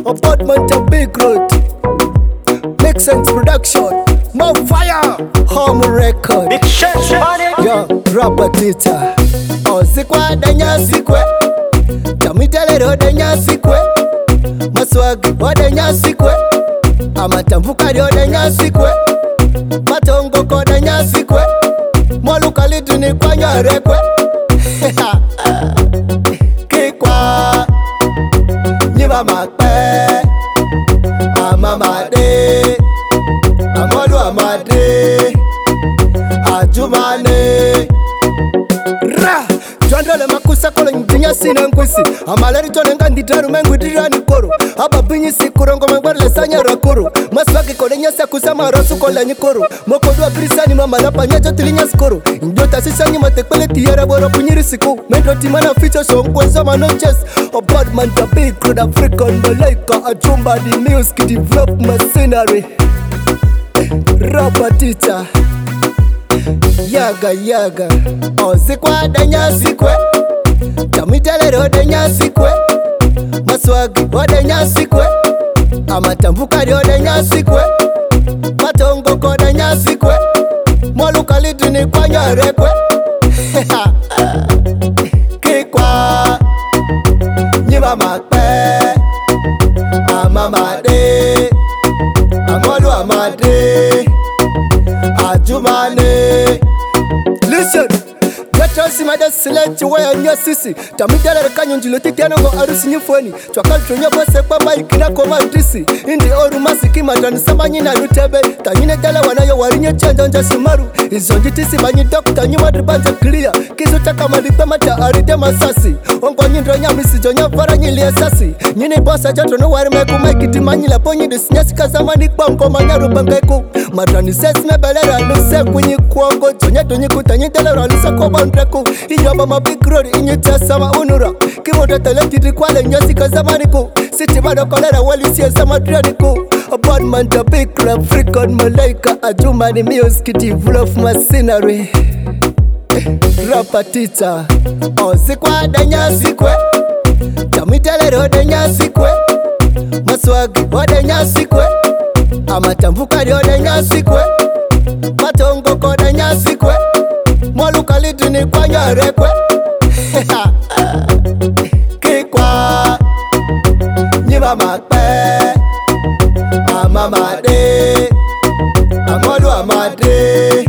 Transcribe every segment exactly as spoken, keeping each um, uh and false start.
Apartment and Big Road. Make Sense Production. More fire. Home record. Big shit, Yo, rapper tita. Ozikwa danya sikwe. Tamitele danya sikwe. Maswagi danya sikwe. Amatambuka danya sikwe. Matongo ko danya sikwe. Moluka liduni kwa nyarekwe. Kikwa Nyiba makpe Amamade Amolu amade Ajumane Ra Jwandole makusa kolo njinya sina nkwisi Amaleri tone nga nditaru mengu dirani koro Aba binyi sikurongo mengbarle sanya rakoro Maswaki kole nyasa kusama rasu kola nyikoro Moko dua brisani mama lapa nyajo tilinya skoro Njota sisa nyima tekpele tiyara boro punyiri siku Mendo timana ficho shongwe zama no chess A bad man to big crowd African Malaika Ajumba the music develop machinery Rapper teacher Yaga yaga Ozikwa danya sikwe Tamitele danya sikwe Maswagi danya sikwe Amatambuka danya sikwe Matongo ko danya sikwe Moluka liduni kwa nyarekwe Kikwa Nyiba makpe Amamade Amolu amade Ajumane Listen Gatrasi mada silenti waya nya sisi Tamidala rekanyo njilo titiano ngo arusi nyifoni Chwakal nya bose kwa maikina koma ndisi Indi oru masiki matani samba nyina nutebe Tanyine tala wanayo warinye chanja nja shimaru Izonji tisi banyi dokta nyuma dribanja clear Kizu taka malipe mata aride masasi Ongwa nyindro nya misi jonya vara nyili esasi Nyini bosa jatro no wari meku maikiti manyila ponyi disinyasi kazamani kwa mko manyaru bangeku Matani sesi mebelera luse kunyi kuongo Jonya tunyi kutanyi telera luse koba ndreku Inyaba ma big road inyi sama unura Kimoto telekiti kwale nyasi kazamaniku Siti mado kolera wali siya sama dreniku A bad man to big club African Malaika Ajuma the music develop machinery Rapper tita Ozikwa danya sikwe Tamitele danya sikwe Maswagi danya sikwe Amatambuka danya sikwe Matongo ko danya sikwe Moluka liduni kwa nyarekwe Kikwa Nyiba makpe Amamade Amolu amade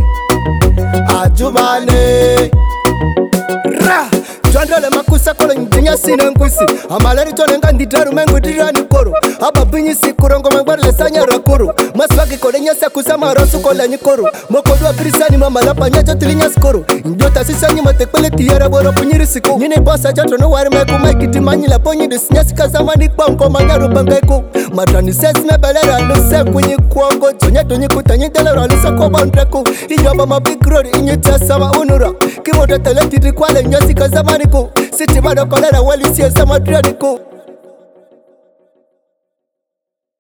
Ajumane Ra Jwandole makusa kolo njinya sina nkwisi Amaleri tone nga nditaru mengu dirani koro Aba binyi sikurongo mengbarle sanya rakoro Maswaki kole nyasa kusama rasu kola nyikoro Moko dua brisani mama lapa nyajo tilinya skoro Njota sisa nyima tekpele tiyara boro punyiri siku Nyini bosa jatro no wari meku maikiti manyila ponyi disinyasi kazamani kwa mko manyaru bangeku Matani sesi mebelera luse kunyi kuongo Jonya tunyi kutanyi telera luse koba ndreku Inyaba ma big road inyi sama unura Kimoto telekiti kwale nyasi kazamani ku Siti mado kolera wali siya sama dreniku